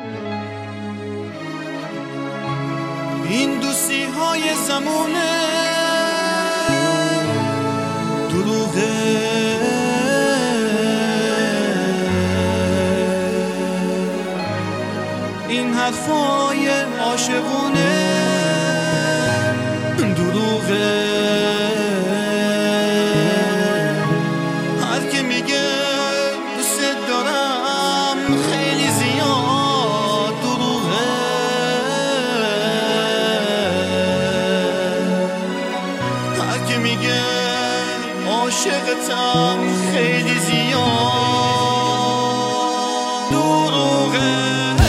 این دوستی های زمونه دروغه، این حرفای عاشقونه دروغه. هر که میگه دوست دارم خیلی زیاد دروغه. هر که میگه عاشقتم خیلی زیاد دروغه.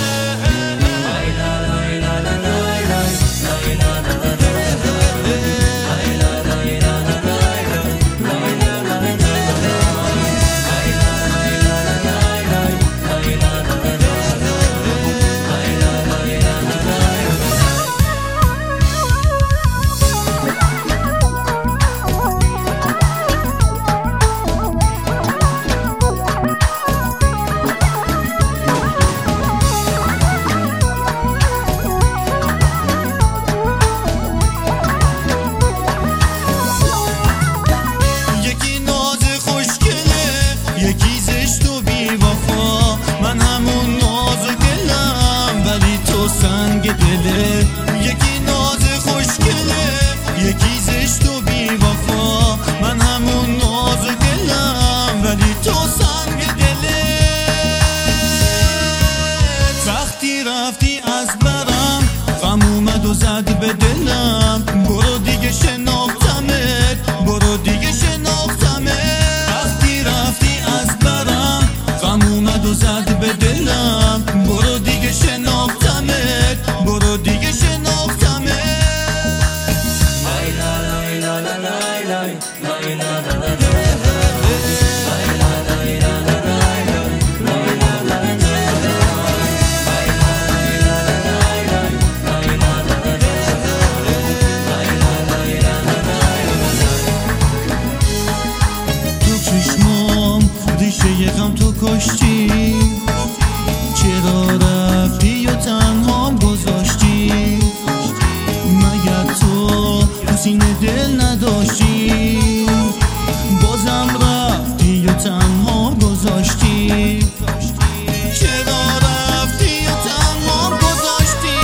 یکی زشت و بی وفا، من همون ناز و گلم ولی تو سنگ دله. یکی ناز خوشگله، یکی زشت و بی وفا، من همون ناز و گلم ولی تو سنگ دله. وقتی رفتی از برم غم اومد و زد به دلم، برو دیگه شناختمت، برو دیگه شناختمت. زد به دلم، برو دیگه شناختمت، برو دیگه شناختمت. تو چشمام ریشه غم تو کشتی، چرا رفتی و تنها گذاشتی؟ مگر تو سینه دل نداشتی؟ بازم رفتی و تنها گذاشتی. چرا رفتی و تنها گذاشتی؟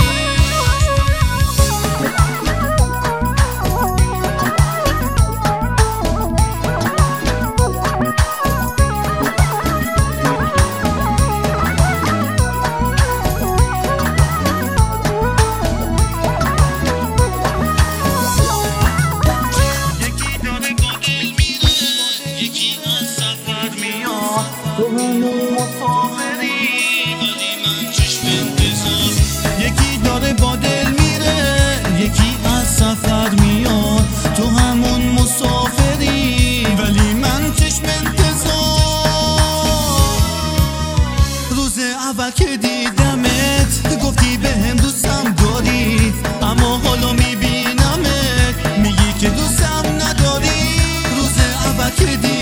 تو همون مسافری ولی من چشم انتظار. یکی داره با دل میره، یکی از سفر میاد. تو همون مسافری ولی من چشم انتظار. روز اول که دیدمت گفتی بهم دوستم داری، اما حالا میبینمت میگی که دوستم نداری. روز اول که